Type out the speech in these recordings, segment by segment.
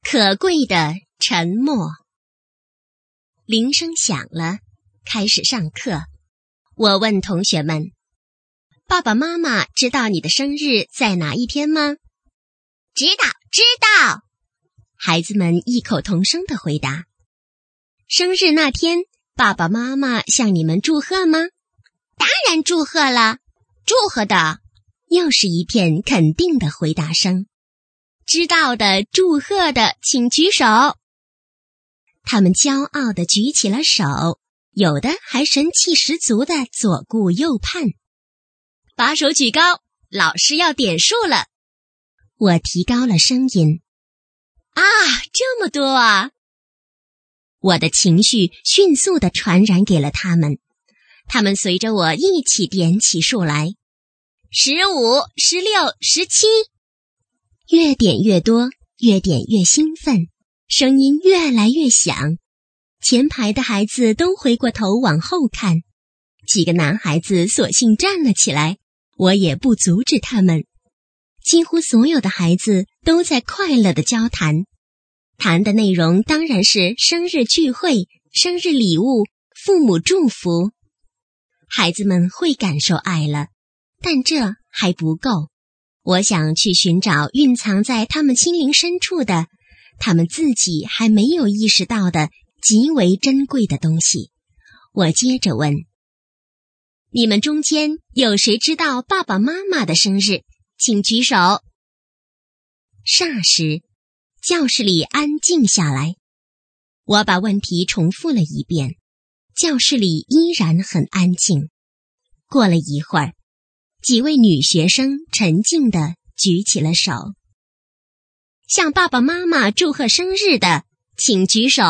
可贵的沉默。铃声响了，开始上课。我问同学们，爸爸妈妈知道你的生日在哪一天吗？ 知道。 孩子们异口同声地回答。生日那天，爸爸妈妈向你们祝贺吗？ 当然祝贺了，祝贺的。 又是一片肯定的回答声。知道的、祝贺的，请举手。他们骄傲地举起了手，有的还神气十足地左顾右盼。把手举高，老师要点数了。我提高了声音。啊，这么多啊！我的情绪迅速地传染给了他们，他们随着我一起点起数来。15、16、17，越点越多，越点越兴奋，声音越来越响。前排的孩子都回过头往后看，几个男孩子索性站了起来，我也不阻止他们。几乎所有的孩子都在快乐地交谈，谈的内容当然是生日聚会、生日礼物、父母祝福。孩子们会感受爱了，但这还不够。我想去寻找蕴藏在他们心灵深处的，他们自己还没有意识到的极为珍贵的东西。我接着问，你们中间有谁知道爸爸妈妈的生日？请举手。霎时，教室里安静下来。我把问题重复了一遍，教室里依然很安静。过了一会儿，几位女学生沉静地举起了手。向爸爸妈妈祝贺生日的，请举手。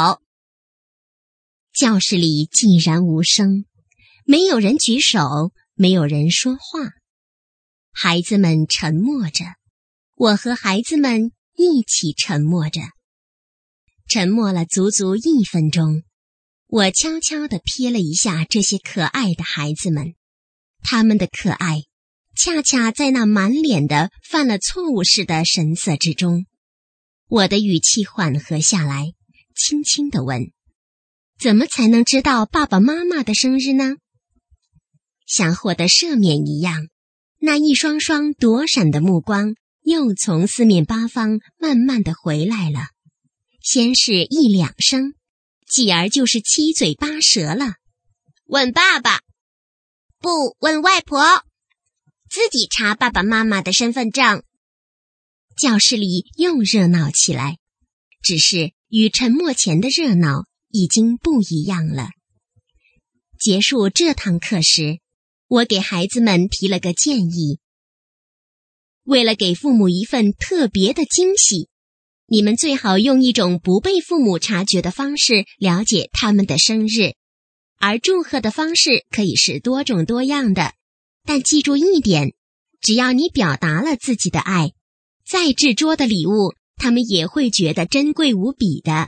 教室里寂然无声，没有人举手，没有人说话。孩子们沉默着，我和孩子们一起沉默着。沉默了足足1分钟，我悄悄地瞥了一下这些可爱的孩子们，他们的可爱恰恰在那满脸的犯了错误似的神色之中。我的语气缓和下来，轻轻地问，怎么才能知道爸爸妈妈的生日呢？像获得赦免一样，那一双双躲闪的目光又从四面八方慢慢地回来了。先是1、2声，继而就是七嘴八舌了。 问爸爸，不，问外婆，自己查爸爸妈妈的身份证。 教室里又热闹起来，只是与沉默前的热闹已经不一样了。结束这堂课时，我给孩子们提了个建议。为了给父母一份特别的惊喜，你们最好用一种不被父母察觉的方式了解他们的生日，而祝贺的方式可以是多种多样的。但记住一点，只要你表达了自己的爱，再制作的礼物，他们也会觉得珍贵无比的。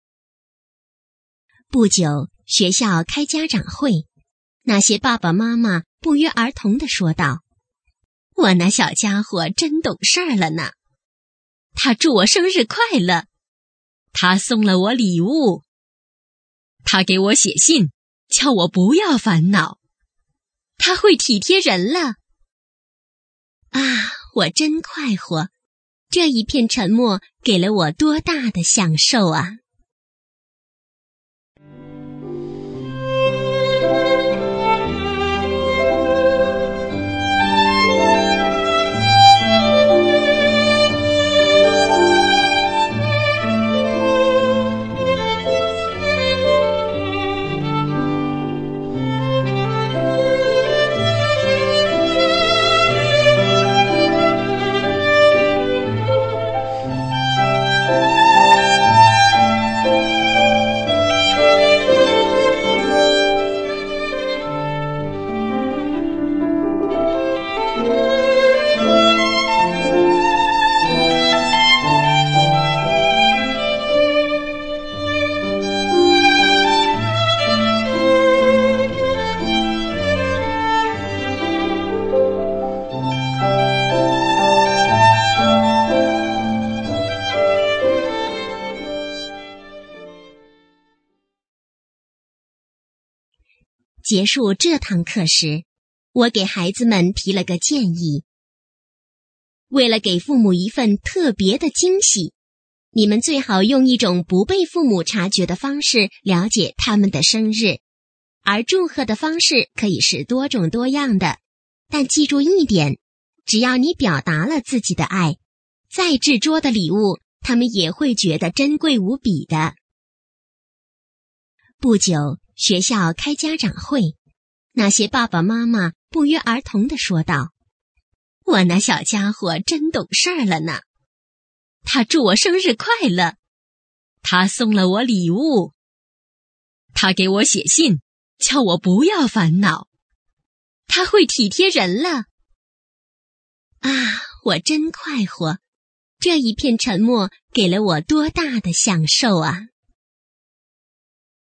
不久，学校开家长会，那些爸爸妈妈不约而同地说道，我那小家伙真懂事儿了呢，他祝我生日快乐，他送了我礼物，他给我写信，叫我不要烦恼，他会体贴人了。啊，我真快活，这一片沉默给了我多大的享受啊！ 结束这堂课时，我给孩子们提了个建议。为了给父母一份特别的惊喜，你们最好用一种不被父母察觉的方式了解他们的生日，而祝贺的方式可以是多种多样的。但记住一点，只要你表达了自己的爱，再制作的礼物，他们也会觉得珍贵无比的。不久，学校开家长会，那些爸爸妈妈不约而同地说道：“我那小家伙真懂事儿了呢，他祝我生日快乐，他送了我礼物，他给我写信，叫我不要烦恼，他会体贴人了。啊，我真快活，这一片沉默给了我多大的享受啊！”